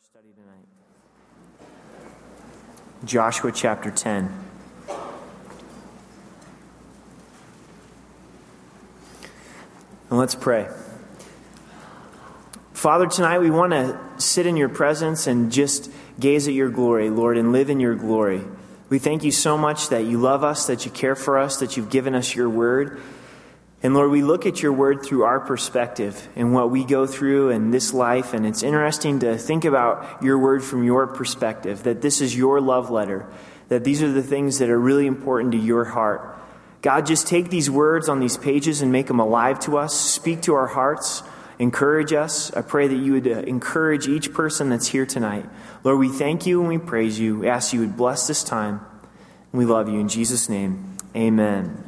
study tonight. Joshua chapter 10. And let's pray. Father, tonight we want to sit in your presence and just gaze at your glory, Lord, and live in your glory. We thank you so much that you love us, that you care for us, that you've given us your word. And Lord, we look at your word through our perspective and what we go through in this life. And it's interesting to think about your word from your perspective, that this is your love letter, that these are the things that are really important to your heart. God, just take these words on these pages and make them alive to us. Speak to our hearts. Encourage us. I pray that you would encourage each person that's here tonight. Lord, we thank you and we praise you. We ask you would bless this time. We love you. In Jesus' name, amen.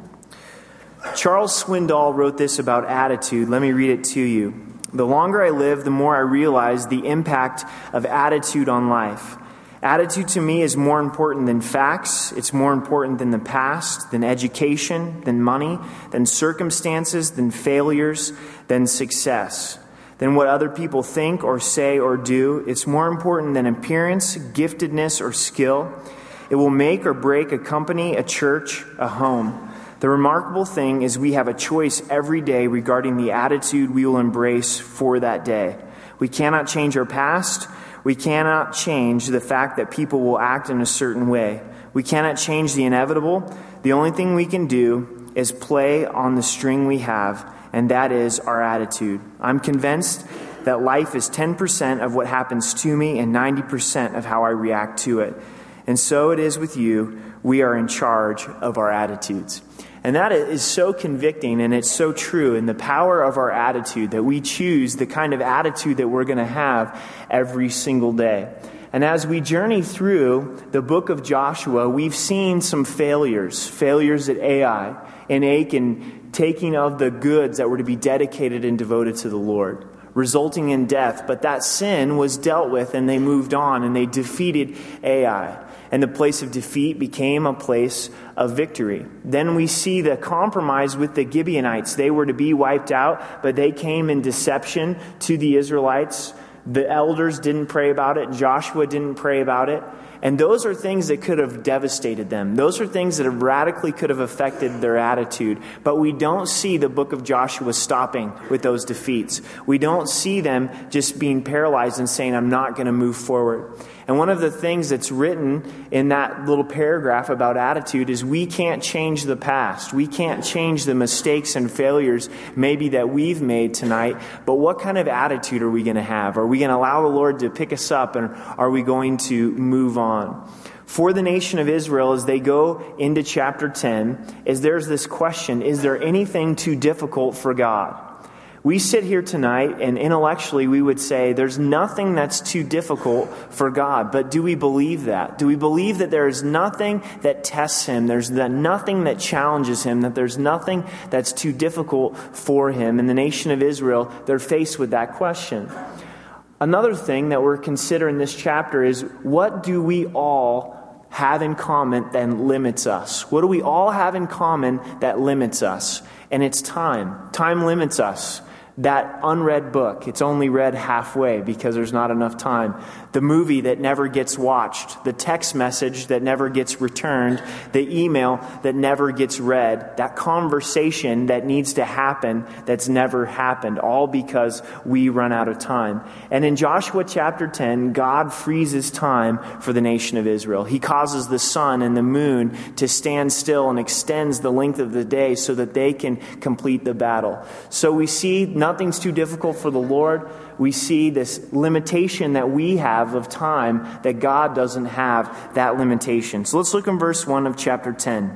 Charles Swindoll wrote this about attitude. Let me read it to you. The longer I live, the more I realize the impact of attitude on life. Attitude to me is more important than facts. It's more important than the past, than education, than money, than circumstances, than failures, than success, than what other people think or say or do. It's more important than appearance, giftedness, or skill. It will make or break a company, a church, a home. The remarkable thing is we have a choice every day regarding the attitude we will embrace for that day. We cannot change our past. We cannot change the fact that people will act in a certain way. We cannot change the inevitable. The only thing we can do is play on the string we have, and that is our attitude. I'm convinced that life is 10% of what happens to me and 90% of how I react to it. And so it is with you. We are in charge of our attitudes. And that is so convicting, and it's so true in the power of our attitude, that we choose the kind of attitude that we're going to have every single day. And as we journey through the book of Joshua, we've seen some failures at Ai and Achan, taking of the goods that were to be dedicated and devoted to the Lord, resulting in death. But that sin was dealt with, and they moved on, and they defeated Ai. And the place of defeat became a place of victory. Then we see the compromise with the Gibeonites. They were to be wiped out, but they came in deception to the Israelites. The elders didn't pray about it. Joshua didn't pray about it. And those are things that could have devastated them. Those are things that radically could have affected their attitude. But we don't see the book of Joshua stopping with those defeats. We don't see them just being paralyzed and saying, I'm not going to move forward. And one of the things that's written in that little paragraph about attitude is we can't change the past. We can't change the mistakes and failures maybe that we've made tonight. But what kind of attitude are we going to have? Are we going to allow the Lord to pick us up, and are we going to move on? For the nation of Israel, as they go into chapter 10, there's this question, is there anything too difficult for God? We sit here tonight, and intellectually we would say there's nothing that's too difficult for God. But do we believe that? Do we believe that there is nothing that tests him? There's nothing that challenges him, that there's nothing that's too difficult for him? In the nation of Israel, they're faced with that question. Another thing that we're considering this chapter is, what do we all have in common that limits us? What do we all have in common that limits us? And it's time. Time limits us. That unread book, it's only read halfway because there's not enough time. The movie that never gets watched, the text message that never gets returned, the email that never gets read, that conversation that needs to happen that's never happened, all because we run out of time. And in Joshua chapter 10, God freezes time for the nation of Israel. He causes the sun and the moon to stand still and extends the length of the day so that they can complete the battle. So we see nothing's too difficult for the Lord. We see this limitation that we have of time, that God doesn't have that limitation. So let's look in verse 1 of chapter 10.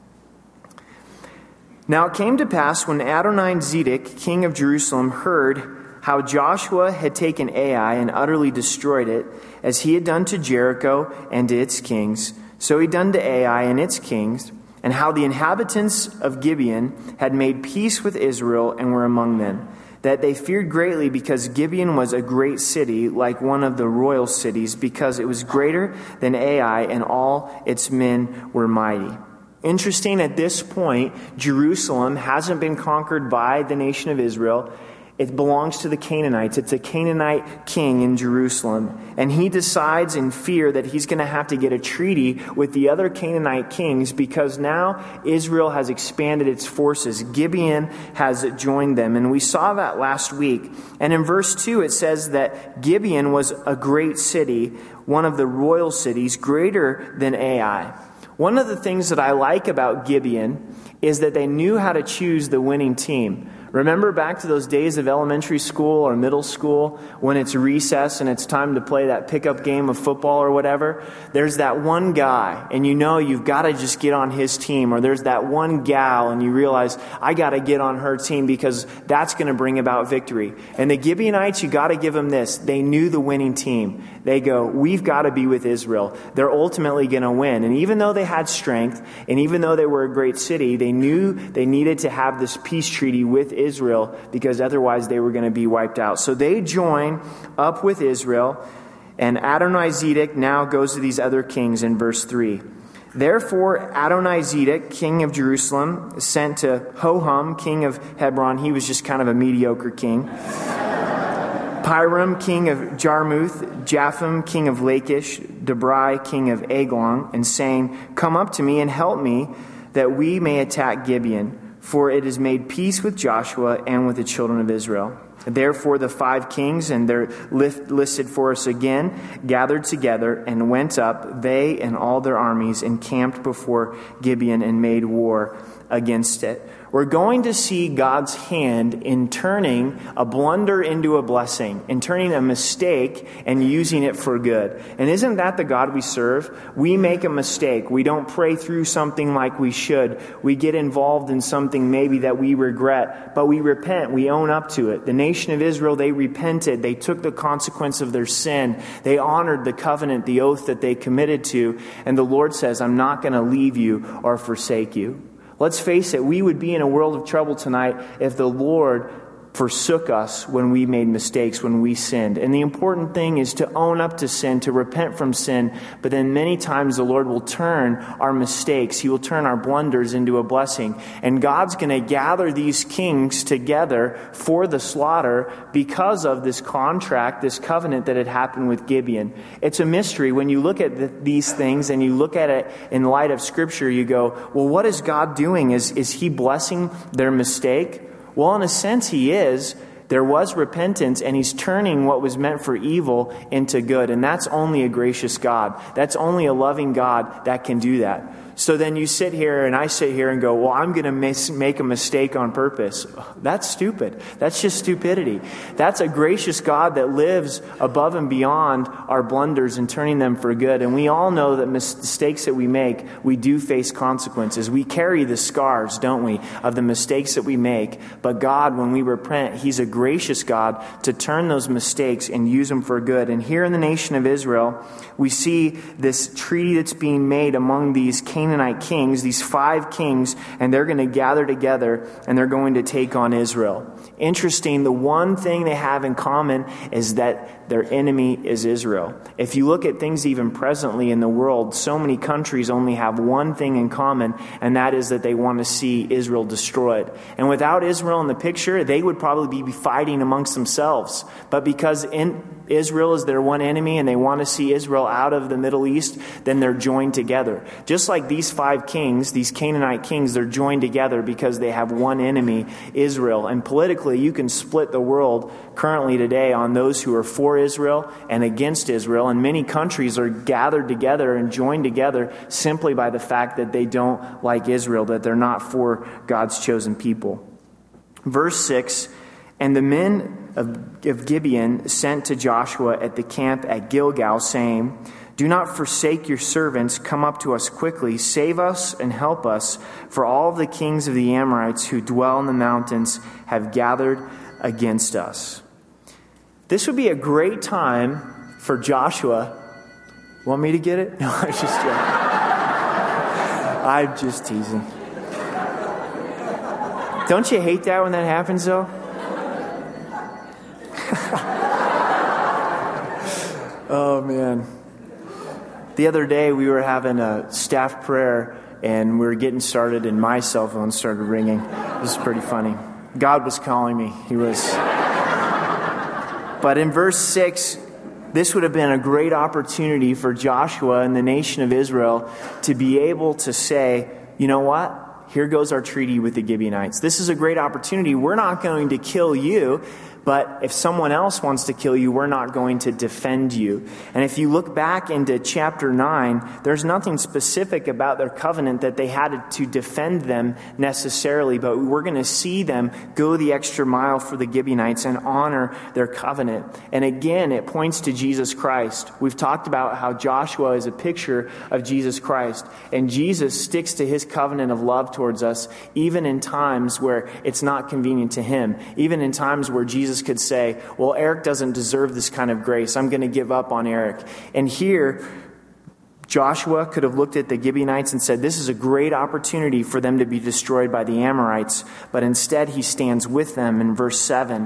Now it came to pass when Adoni-Zedek, king of Jerusalem, heard how Joshua had taken Ai and utterly destroyed it, as he had done to Jericho and to its kings, so he done to Ai and its kings, and how the inhabitants of Gibeon had made peace with Israel and were among them, that they feared greatly, because Gibeon was a great city, like one of the royal cities, because it was greater than Ai, and all its men were mighty. Interesting, at this point, Jerusalem hasn't been conquered by the nation of Israel. it belongs to the Canaanites. It's a Canaanite king in Jerusalem. And he decides in fear that he's going to have to get a treaty with the other Canaanite kings because now Israel has expanded its forces. Gibeon has joined them. And we saw that last week. And in verse 2, it says that Gibeon was a great city, one of the royal cities, greater than Ai. One of the things that I like about Gibeon is that they knew how to choose the winning team. Remember back to those days of elementary school or middle school when it's recess and it's time to play that pickup game of football or whatever? There's that one guy and you know you've got to just get on his team, or there's that one gal and you realize I got to get on her team because that's going to bring about victory. And the Gibeonites, you got to give them this. They knew the winning team. They go, we've got to be with Israel. They're ultimately going to win. And even though they had strength and even though they were a great city, they knew they needed to have this peace treaty with Israel because otherwise they were going to be wiped out. So they join up with Israel, and Adonizedek now goes to these other kings in verse 3. Therefore Adonizedek, king of Jerusalem, sent to Hoham, king of Hebron. He was just kind of a mediocre king. Piram, king of Jarmuth, Japham, king of Lachish, Debrai, king of Eglon, and saying, come up to me and help me, that we may attack Gibeon. For it has made peace with Joshua and with the children of Israel. Therefore the 5 kings, and they're listed for us again, gathered together and went up, they and all their armies, and camped before Gibeon and made war against it. We're going to see God's hand in turning a blunder into a blessing, in turning a mistake and using it for good. And isn't that the God we serve? We make a mistake. We don't pray through something like we should. We get involved in something maybe that we regret, but we repent. We own up to it. The nation of Israel, they repented. They took the consequence of their sin. They honored the covenant, the oath that they committed to. And the Lord says, I'm not going to leave you or forsake you. Let's face it, we would be in a world of trouble tonight if the Lord forsook us when we made mistakes, when we sinned. And the important thing is to own up to sin, to repent from sin. But then many times the Lord will turn our mistakes. He will turn our blunders into a blessing. And God's going to gather these kings together for the slaughter because of this contract, this covenant that had happened with Gibeon. It's a mystery. When you look at these things and you look at it in light of Scripture, you go, well, what is God doing? Is He blessing their mistake? Well, in a sense, He is. There was repentance, and He's turning what was meant for evil into good. And that's only a gracious God. That's only a loving God that can do that. So then you sit here and I sit here and go, well, I'm going to make a mistake on purpose. That's stupid. That's just stupidity. That's a gracious God that lives above and beyond our blunders and turning them for good. And we all know that mistakes that we make, we do face consequences. We carry the scars, don't we, of the mistakes that we make. But God, when we repent, He's a gracious God to turn those mistakes and use them for good. And here in the nation of Israel, we see this treaty that's being made among these Canaanite kings, these 5 kings, and they're going to gather together and they're going to take on Israel. Interesting, the one thing they have in common is that their enemy is Israel. If you look at things even presently in the world, so many countries only have one thing in common, and that is that they want to see Israel destroyed. And without Israel in the picture, they would probably be fighting amongst themselves. But because Israel is their one enemy and they want to see Israel out of the Middle East, then they're joined together. Just like these 5 kings, these Canaanite kings, they're joined together because they have one enemy, Israel. And politically, you can split the world currently today on those who are for Israel and against Israel. And many countries are gathered together and joined together simply by the fact that they don't like Israel, that they're not for God's chosen people. Verse 6, and the men of Gibeon sent to Joshua at the camp at Gilgal, saying, do not forsake your servants. Come up to us quickly. Save us and help us, for all the kings of the Amorites who dwell in the mountains have gathered against us. This would be a great time for Joshua. Want me to get it? No, I'm just joking. I'm just teasing. Don't you hate that when that happens, though? Oh, man. The other day, we were having a staff prayer, and we were getting started, and my cell phone started ringing. It was pretty funny. God was calling me. He was... But in verse 6, this would have been a great opportunity for Joshua and the nation of Israel to be able to say, you know what? Here goes our treaty with the Gibeonites. This is a great opportunity. We're not going to kill you, but if someone else wants to kill you, we're not going to defend you. And if you look back into chapter 9, there's nothing specific about their covenant that they had to defend them necessarily, but we're going to see them go the extra mile for the Gibeonites and honor their covenant. And again, it points to Jesus Christ. We've talked about how Joshua is a picture of Jesus Christ, and Jesus sticks to his covenant of love towards us, even in times where it's not convenient to him, even in times where Jesus could say, well, Eric doesn't deserve this kind of grace. I'm going to give up on Eric. And here, Joshua could have looked at the Gibeonites and said, this is a great opportunity for them to be destroyed by the Amorites. But instead, he stands with them in verse 7.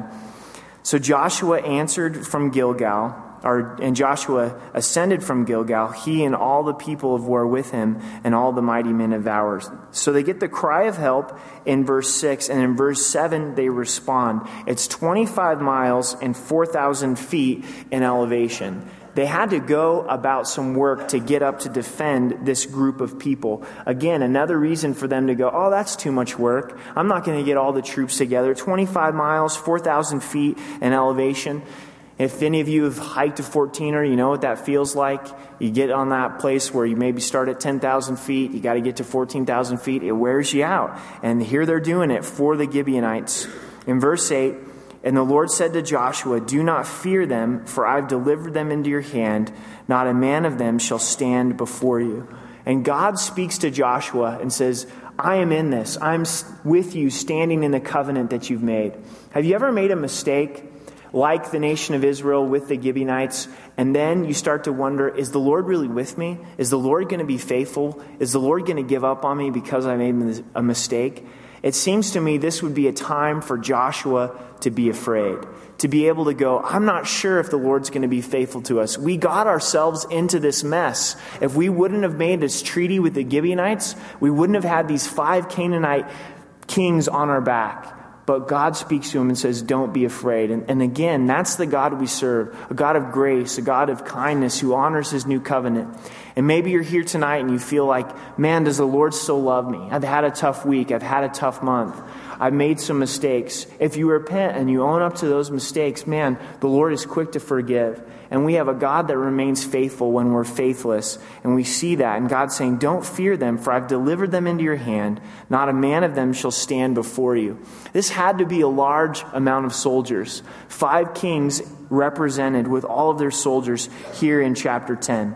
So Joshua answered from Gilgal, and Joshua ascended from Gilgal, he and all the people of war with him, and all the mighty men of valor. So they get the cry of help in verse 6, and in verse 7 they respond. It's 25 miles and 4,000 feet in elevation. They had to go about some work to get up to defend this group of people. Again, another reason for them to go, oh, that's too much work. I'm not going to get all the troops together. 25 miles, 4,000 feet in elevation. If any of you have hiked a 14er, you know what that feels like. You get on that place where you maybe start at 10,000 feet. You got to get to 14,000 feet. It wears you out. And here they're doing it for the Gibeonites. In verse 8, and the Lord said to Joshua, do not fear them, for I've delivered them into your hand. Not a man of them shall stand before you. And God speaks to Joshua and says, I am in this. I'm with you, standing in the covenant that you've made. Have you ever made a mistake like the nation of Israel with the Gibeonites, and then you start to wonder, is the Lord really with me? Is the Lord going to be faithful? Is the Lord going to give up on me because I made a mistake? It seems to me this would be a time for Joshua to be afraid, to be able to go, I'm not sure if the Lord's going to be faithful to us. We got ourselves into this mess. If we wouldn't have made this treaty with the Gibeonites, we wouldn't have had these 5 Canaanite kings on our back. But God speaks to him and says, don't be afraid. And again, that's the God we serve, a God of grace, a God of kindness who honors his new covenant. And maybe you're here tonight and you feel like, man, does the Lord still love me? I've had a tough week. I've had a tough month. I've made some mistakes. If you repent and you own up to those mistakes, man, the Lord is quick to forgive. And we have a God that remains faithful when we're faithless. And we see that. And God's saying, don't fear them, for I've delivered them into your hand. Not a man of them shall stand before you. This had to be a large amount of soldiers. 5 kings represented with all of their soldiers here in chapter 10.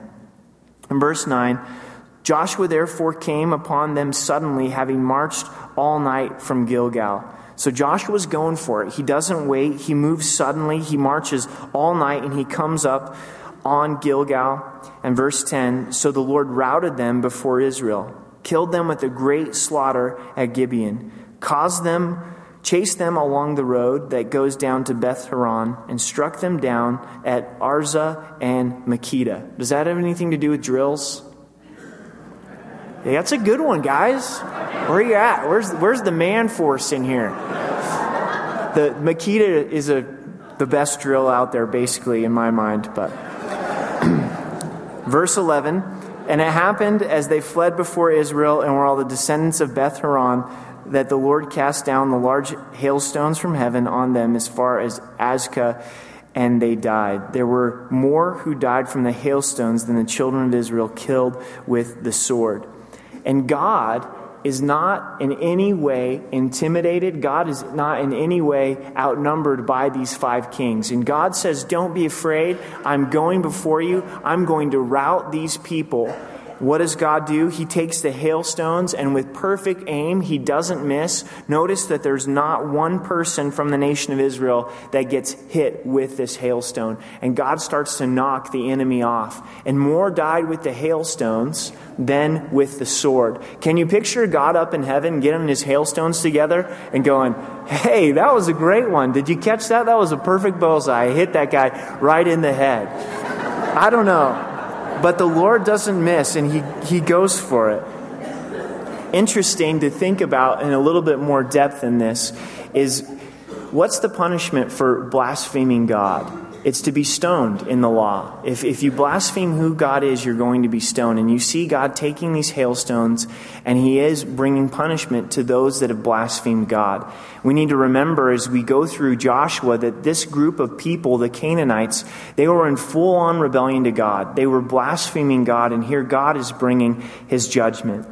In verse 9, Joshua therefore came upon them suddenly, having marched all night from Gilgal. So Joshua's going for it. He doesn't wait. He moves suddenly. He marches all night, and he comes up on Gilgal. And verse 10, so the Lord routed them before Israel, killed them with a great slaughter at Gibeon, chased them along the road that goes down to Beth Horon, and struck them down at Arza and Makkedah. Does that have anything to do with drills? Yeah, that's a good one, guys. Where are you at? Where's the man force in here? The Makkedah is the best drill out there, basically, in my mind. But verse 11, and it happened as they fled before Israel and were all the descendants of Beth Horon, that the Lord cast down the large hailstones from heaven on them as far as Azekah, and they died. There were more who died from the hailstones than the children of Israel killed with the sword. And God is not in any way intimidated. God is not in any way outnumbered by these 5 kings. And God says, don't be afraid. I'm going before you. I'm going to rout these people. What does God do? He takes the hailstones, and with perfect aim, he doesn't miss. Notice that there's not one person from the nation of Israel that gets hit with this hailstone. And God starts to knock the enemy off. And more died with the hailstones than with the sword. Can you picture God up in heaven getting his hailstones together and going, hey, that was a great one. Did you catch that? That was a perfect bullseye. I hit that guy right in the head. I don't know. But the Lord doesn't miss, and he goes for it. Interesting to think about in a little bit more depth in this is, what's the punishment for blaspheming God? it's to be stoned in the law. If you blaspheme who God is, you're going to be stoned. And you see God taking these hailstones, and he is bringing punishment to those that have blasphemed God. We need to remember as we go through Joshua that this group of people, the Canaanites, they were in full-on rebellion to God. They were blaspheming God, and here God is bringing his judgment.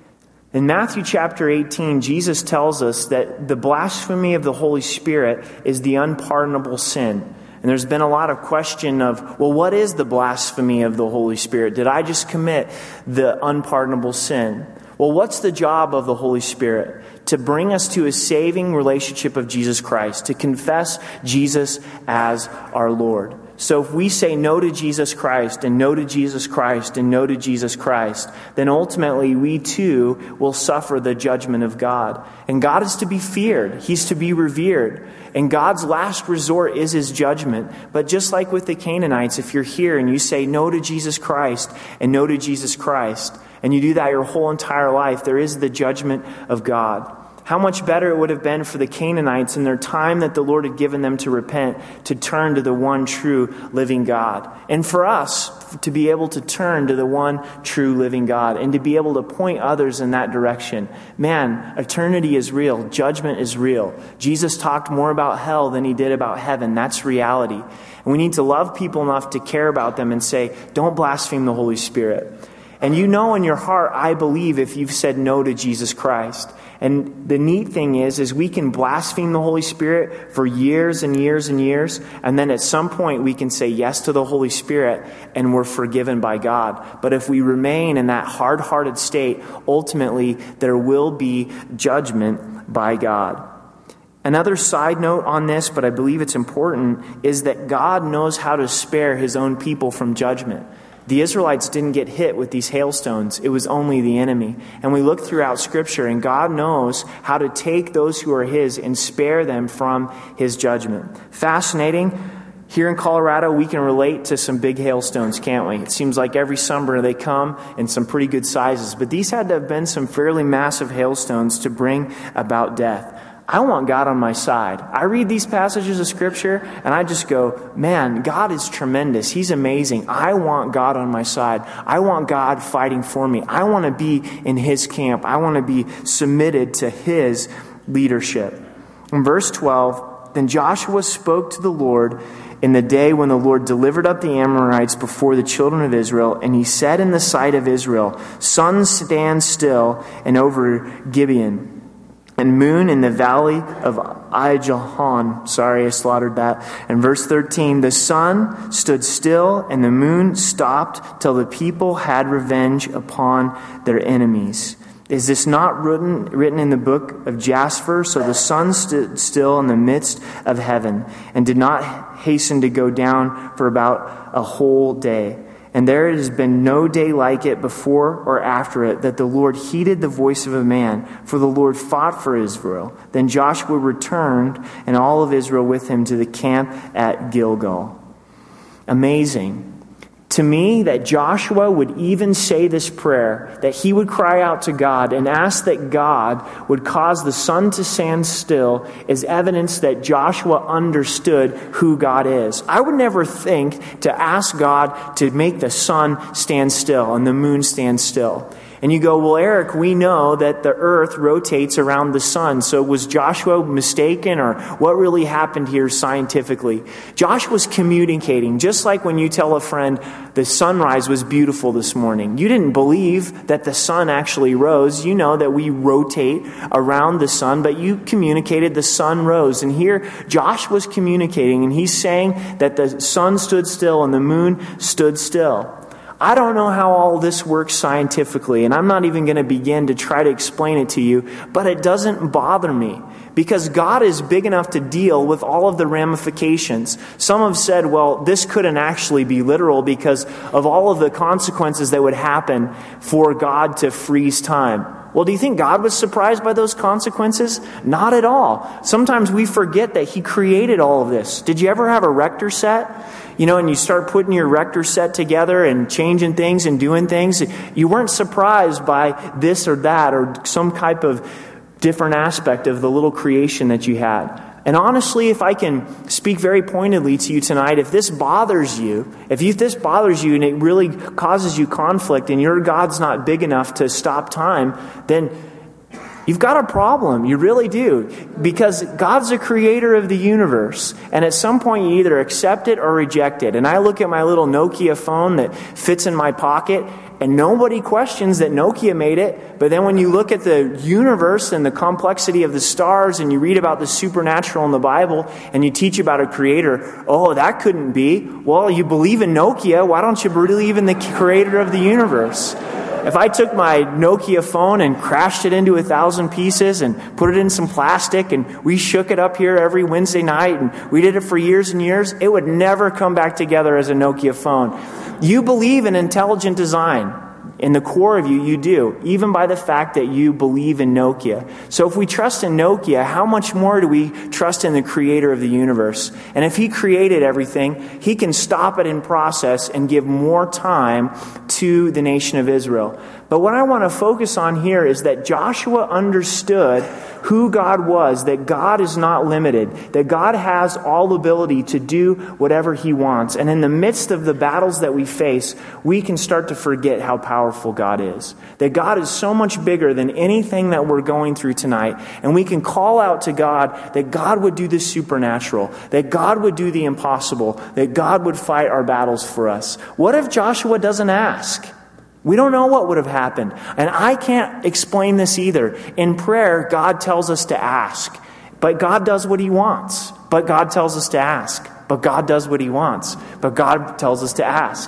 In Matthew chapter 18, Jesus tells us that the blasphemy of the Holy Spirit is the unpardonable sin. And there's been a lot of question of, well, what is the blasphemy of the Holy Spirit? Did I just commit the unpardonable sin? Well, what's the job of the Holy Spirit? To bring us to a saving relationship of Jesus Christ, to confess Jesus as our Lord. So if we say no to Jesus Christ and no to Jesus Christ and no to Jesus Christ, then ultimately we too will suffer the judgment of God. And God is to be feared. He's to be revered. And God's last resort is his judgment. But just like with the Canaanites, if you're here and you say no to Jesus Christ and no to Jesus Christ, and you do that your whole entire life, there is the judgment of God. How much better it would have been for the Canaanites in their time that the Lord had given them to repent, to turn to the one true living God. And for us to be able to turn to the one true living God and to be able to point others in that direction. Man, eternity is real. Judgment is real. Jesus talked more about hell than he did about heaven. That's reality. And we need to love people enough to care about them and say, don't blaspheme the Holy Spirit. And you know in your heart, I believe, if you've said no to Jesus Christ. And the neat thing is we can blaspheme the Holy Spirit for years and years and years. And then at some point we can say yes to the Holy Spirit and we're forgiven by God. But if we remain in that hard-hearted state, ultimately there will be judgment by God. Another side note on this, but I believe it's important, is that God knows how to spare his own people from judgment. The Israelites didn't get hit with these hailstones. It was only the enemy. And we look throughout Scripture, and God knows how to take those who are his and spare them from his judgment. Fascinating. Here in Colorado, we can relate to some big hailstones, can't we? It seems like every summer they come in some pretty good sizes. But these had to have been some fairly massive hailstones to bring about death. I want God on my side. I read these passages of Scripture and I just go, man, God is tremendous. He's amazing. I want God on my side. I want God fighting for me. I want to be in his camp. I want to be submitted to his leadership. In verse 12, then Joshua spoke to the Lord in the day when the Lord delivered up the Amorites before the children of Israel, and he said in the sight of Israel, sun, stand still, and over Gibeon, and moon in the valley of Aijalon. Sorry, I slaughtered that. And verse 13, the sun stood still and the moon stopped till the people had revenge upon their enemies. Is this not written in the book of Jasper? So the sun stood still in the midst of heaven and did not hasten to go down for about a whole day. And there has been no day like it before or after it, that the Lord heeded the voice of a man, for the Lord fought for Israel. Then Joshua returned, and all of Israel with him, to the camp at Gilgal. Amazing. To me, that Joshua would even say this prayer, that he would cry out to God and ask that God would cause the sun to stand still, is evidence that Joshua understood who God is. I would never think to ask God to make the sun stand still and the moon stand still. And you go, well, Eric, we know that the earth rotates around the sun. So was Joshua mistaken, or what really happened here scientifically? Joshua's communicating, just like when you tell a friend the sunrise was beautiful this morning. You didn't believe that the sun actually rose. You know that we rotate around the sun, but you communicated the sun rose. And here Joshua's communicating, and he's saying that the sun stood still and the moon stood still. I don't know how all this works scientifically, and I'm not even going to begin to try to explain it to you, but it doesn't bother me because God is big enough to deal with all of the ramifications. Some have said, well, this couldn't actually be literal because of all of the consequences that would happen for God to freeze time. Well, do you think God was surprised by those consequences? Not at all. Sometimes we forget that he created all of this. Did you ever have a Rector set? You know, and you start putting your Rector set together and changing things and doing things. You weren't surprised by this or that or some type of different aspect of the little creation that you had. And honestly, if I can speak very pointedly to you tonight, if this bothers you and it really causes you conflict and your God's not big enough to stop time, then you've got a problem. You really do. Because God's the creator of the universe. And at some point you either accept it or reject it. And I look at my little Nokia phone that fits in my pocket, and nobody questions that Nokia made it. But then when you look at the universe and the complexity of the stars, and you read about the supernatural in the Bible, and you teach about a creator, oh, that couldn't be. Well, you believe in Nokia. Why don't you believe in the creator of the universe? If I took my Nokia phone and crashed it into 1,000 pieces and put it in some plastic and we shook it up here every Wednesday night and we did it for years and years, it would never come back together as a Nokia phone. You believe in intelligent design. In the core of you, you do, even by the fact that you believe in Nokia. So if we trust in Nokia, how much more do we trust in the creator of the universe? And if he created everything, he can stop it in process and give more time to the nation of Israel. But what I want to focus on here is that Joshua understood who God was, that God is not limited, that God has all ability to do whatever he wants. And in the midst of the battles that we face, we can start to forget how powerful God is. That God is so much bigger than anything that we're going through tonight. And we can call out to God that God would do the supernatural, that God would do the impossible, that God would fight our battles for us. What if Joshua doesn't ask? We don't know what would have happened. And I can't explain this either. In prayer, God tells us to ask. But God does what he wants. But God tells us to ask. But God does what he wants. But God tells us to ask.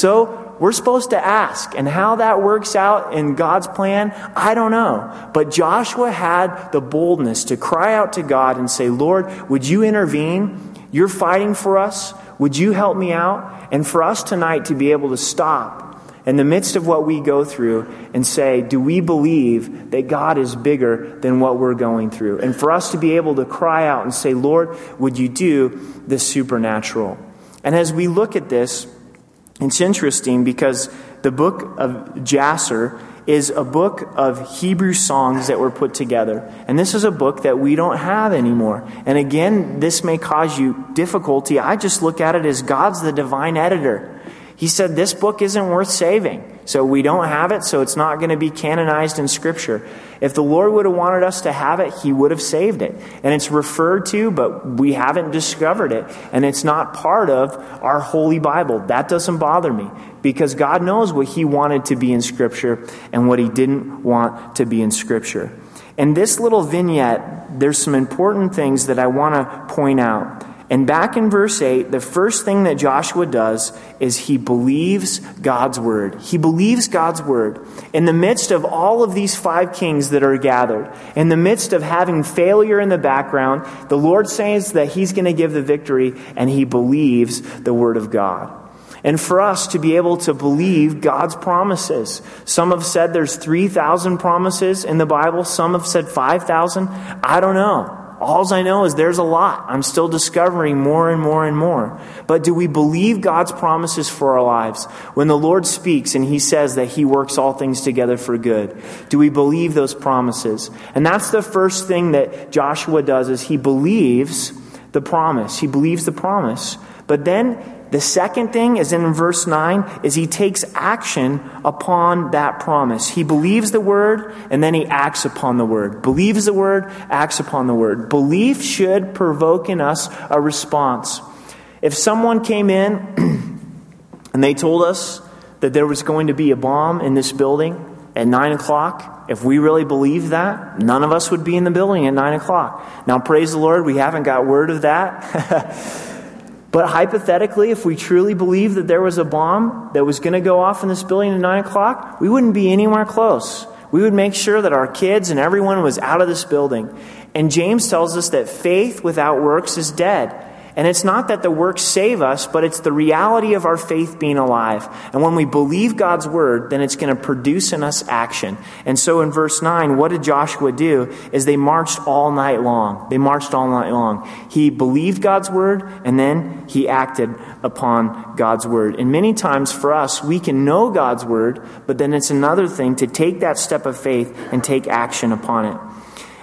So we're supposed to ask. And how that works out in God's plan, I don't know. But Joshua had the boldness to cry out to God and say, Lord, would you intervene? You're fighting for us. Would you help me out? And for us tonight to be able to stop in the midst of what we go through and say, do we believe that God is bigger than what we're going through? And for us to be able to cry out and say, Lord, would you do the supernatural? And as we look at this, it's interesting because the book of Jasher is a book of Hebrew songs that were put together. And this is a book that we don't have anymore. And again, this may cause you difficulty. I just look at it as God's the divine editor. He said this book isn't worth saving. So we don't have it, so it's not going to be canonized in Scripture. If the Lord would have wanted us to have it, he would have saved it. And it's referred to, but we haven't discovered it. And it's not part of our Holy Bible. That doesn't bother me, because God knows what he wanted to be in Scripture and what he didn't want to be in Scripture. In this little vignette, there's some important things that I want to point out. And back in verse 8, the first thing that Joshua does is he believes God's word. He believes God's word. In the midst of all of these 5 kings that are gathered, in the midst of having failure in the background, the Lord says that he's going to give the victory, and he believes the word of God. And for us to be able to believe God's promises. Some have said there's 3,000 promises in the Bible. Some have said 5,000. I don't know. All I know is there's a lot. I'm still discovering more and more and more. But do we believe God's promises for our lives? When the Lord speaks and he says that he works all things together for good, do we believe those promises? And that's the first thing that Joshua does, is he believes the promise. He believes the promise. But then the second thing is in verse 9, is he takes action upon that promise. He believes the word, and then he acts upon the word. Believes the word, acts upon the word. Belief should provoke in us a response. If someone came in and they told us that there was going to be a bomb in this building at 9 o'clock, if we really believed that, none of us would be in the building at 9 o'clock. Now, praise the Lord, we haven't got word of that. But hypothetically, if we truly believed that there was a bomb that was going to go off in this building at 9 o'clock, we wouldn't be anywhere close. We would make sure that our kids and everyone was out of this building. And James tells us that faith without works is dead. And it's not that the works save us, but it's the reality of our faith being alive. And when we believe God's word, then it's going to produce in us action. And so in verse 9, what did Joshua do? Is they marched all night long. They marched all night long. He believed God's word, and then he acted upon God's word. And many times for us, we can know God's word, but then it's another thing to take that step of faith and take action upon it.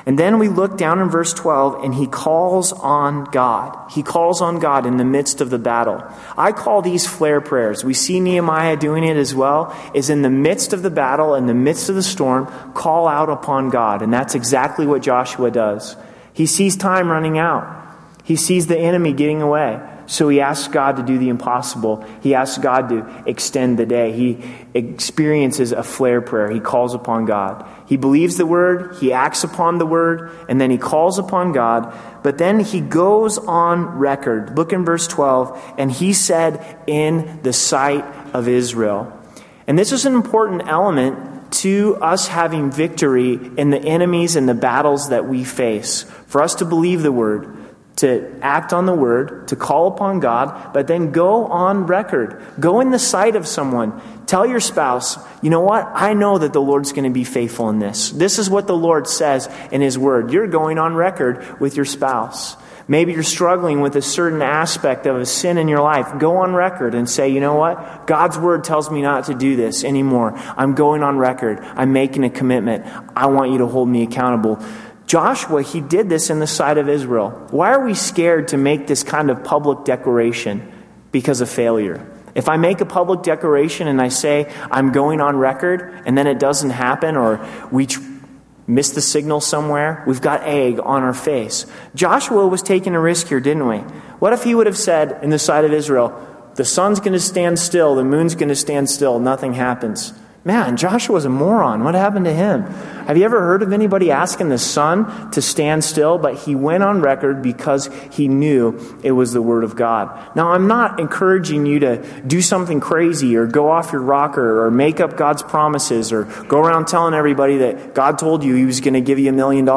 And then we look down in verse 12, and he calls on God. He calls on God in the midst of the battle. I call these flare prayers. We see Nehemiah doing it as well, is in the midst of the battle, in the midst of the storm, call out upon God. And that's exactly what Joshua does. He sees time running out. He sees the enemy getting away. So he asks God to do the impossible. He asks God to extend the day. He experiences a flare prayer. He calls upon God. He believes the word. He acts upon the word. And then he calls upon God. But then he goes on record. Look in verse 12. And he said, in the sight of Israel. And this is an important element to us having victory in the enemies and the battles that we face. For us to believe the word, to act on the word, to call upon God, but then go on record. Go in the sight of someone. Tell your spouse, you know what? I know that the Lord's going to be faithful in this. This is what the Lord says in his word. You're going on record with your spouse. Maybe you're struggling with a certain aspect of a sin in your life. Go on record and say, you know what? God's word tells me not to do this anymore. I'm going on record. I'm making a commitment. I want you to hold me accountable. Joshua, he did this in the sight of Israel. Why are we scared to make this kind of public declaration? Because of failure. If I make a public declaration and I say I'm going on record and then it doesn't happen, or we miss the signal somewhere, we've got egg on our face. Joshua was taking a risk here, didn't we? What if he would have said in the sight of Israel, the sun's going to stand still, the moon's going to stand still, nothing happens? Man, Joshua's a moron. What happened to him? Have you ever heard of anybody asking the sun to stand still? But he went on record because he knew it was the word of God. Now, I'm not encouraging you to do something crazy or go off your rocker or make up God's promises or go around telling everybody that God told you he was going to give you $1 million.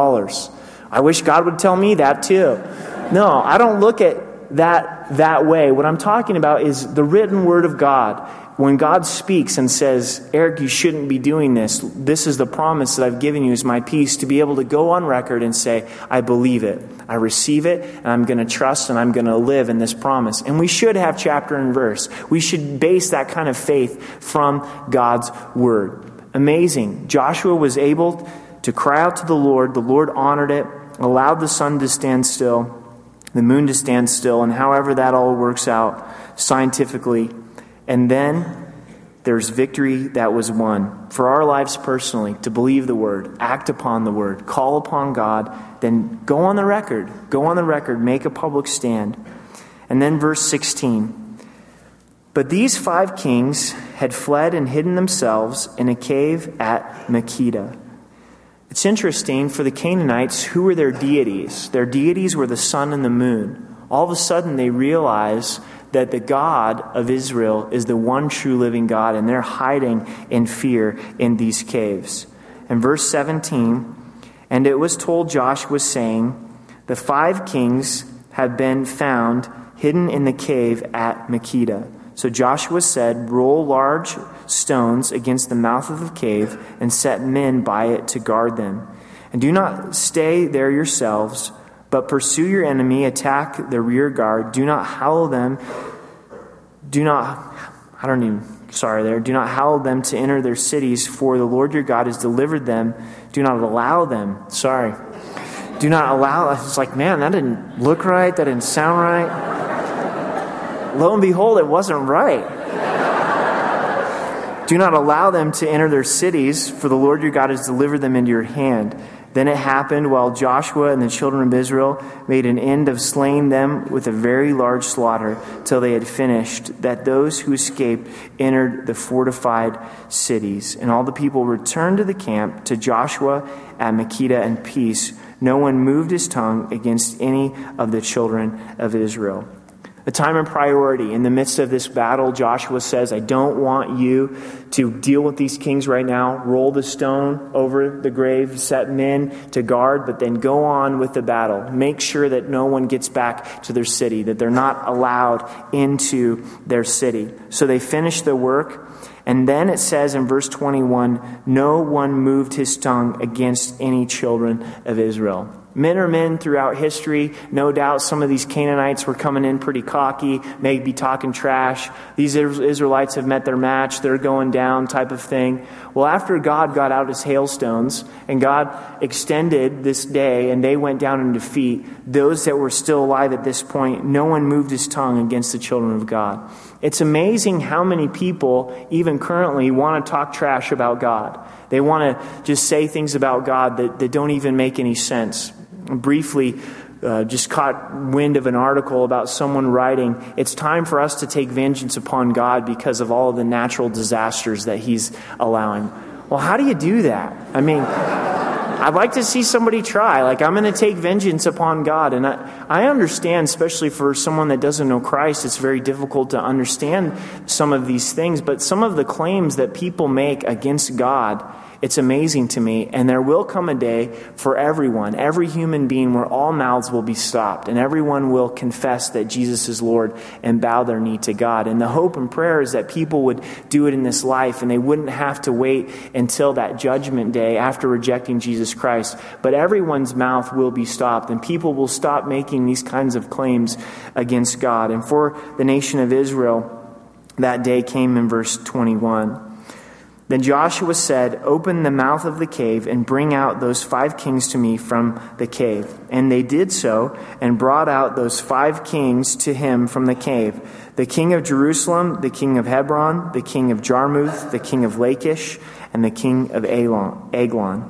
I wish God would tell me that too. No, I don't look at that way. What I'm talking about is the written word of God. When God speaks and says, Eric, you shouldn't be doing this. This is the promise that I've given you as my peace, to be able to go on record and say, I believe it. I receive it, and I'm going to trust, and I'm going to live in this promise. And we should have chapter and verse. We should base that kind of faith from God's word. Amazing. Joshua was able to cry out to the Lord. The Lord honored it, allowed the sun to stand still, the moon to stand still, and however that all works out scientifically. And then there's victory that was won for our lives personally, to believe the word, act upon the word, call upon God, then go on the record, make a public stand. And then verse 16. But these 5 kings had fled and hidden themselves in a cave at Makkedah. It's interesting, for the Canaanites, who were their deities? Their deities were the sun and the moon. All of a sudden they realize that the God of Israel is the one true living God, and they're hiding in fear in these caves. And verse 17, and it was told Joshua, saying, the 5 kings have been found hidden in the cave at Makkedah. So Joshua said, roll large stones against the mouth of the cave and set men by it to guard them. And do not stay there yourselves, but pursue your enemy, attack the rear guard. Do not hallow them. Do not hallow them to enter their cities, for the Lord your God has delivered them. Do not allow them. Do not allow. It's like, man, that didn't look right. That didn't sound right. Lo and behold, it wasn't right. Do not allow them to enter their cities, for the Lord your God has delivered them into your hand. Then it happened, while Joshua and the children of Israel made an end of slaying them with a very large slaughter, till they had finished, that those who escaped entered the fortified cities. And all the people returned to the camp to Joshua at Makkedah in peace. No one moved his tongue against any of the children of Israel. A time of priority. In the midst of this battle, Joshua says, I don't want you to deal with these kings right now. Roll the stone over the grave, set men to guard, but then go on with the battle. Make sure that no one gets back to their city, that they're not allowed into their city. So they finish the work. And then it says in verse 21, no one moved his tongue against any children of Israel. Men are men throughout history. No doubt some of these Canaanites were coming in pretty cocky, maybe talking trash. These Israelites have met their match. They're going down type of thing. Well, after God got out his hailstones and God extended this day and they went down in defeat, those that were still alive at this point, no one moved his tongue against the children of God. It's amazing how many people, even currently, want to talk trash about God. They want to just say things about God that don't even make any sense. Briefly, just caught wind of an article about someone writing, it's time for us to take vengeance upon God because of all of the natural disasters that he's allowing. Well, how do you do that? I mean, I'd like to see somebody try. Like, I'm going to take vengeance upon God. And I understand, especially for someone that doesn't know Christ, it's very difficult to understand some of these things. But some of the claims that people make against God, it's amazing to me. And there will come a day for everyone, every human being, where all mouths will be stopped and everyone will confess that Jesus is Lord and bow their knee to God. And the hope and prayer is that people would do it in this life and they wouldn't have to wait until that judgment day after rejecting Jesus Christ. But everyone's mouth will be stopped and people will stop making these kinds of claims against God. And for the nation of Israel, that day came in verse 21. Then Joshua said, "Open the mouth of the cave and bring out those 5 kings to me from the cave." And they did so and brought out those 5 kings to him from the cave. The king of Jerusalem, the king of Hebron, the king of Jarmuth, the king of Lachish, and the king of Eglon.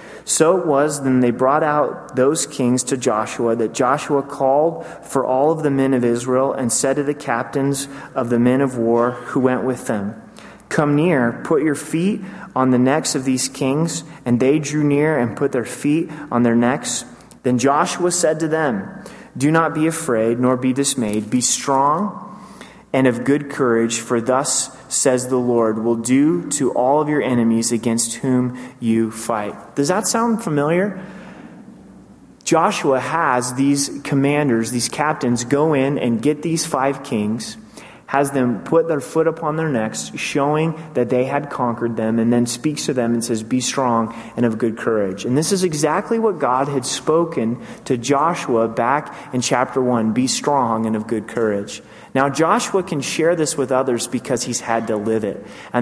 So it was, then they brought out those kings to Joshua, that Joshua called for all of the men of Israel and said to the captains of the men of war who went with them, "Come near, put your feet on the necks of these kings." And they drew near and put their feet on their necks. Then Joshua said to them, "Do not be afraid, nor be dismayed. Be strong and of good courage, for thus says the Lord, will do to all of your enemies against whom you fight." Does that sound familiar? Joshua has these commanders, these captains, go in and get these 5 kings, has them put their foot upon their necks, showing that they had conquered them, and then speaks to them and says, "Be strong and of good courage." And this is exactly what God had spoken to Joshua back in chapter 1, "Be strong and of good courage." Now Joshua can share this with others because he's had to live it. And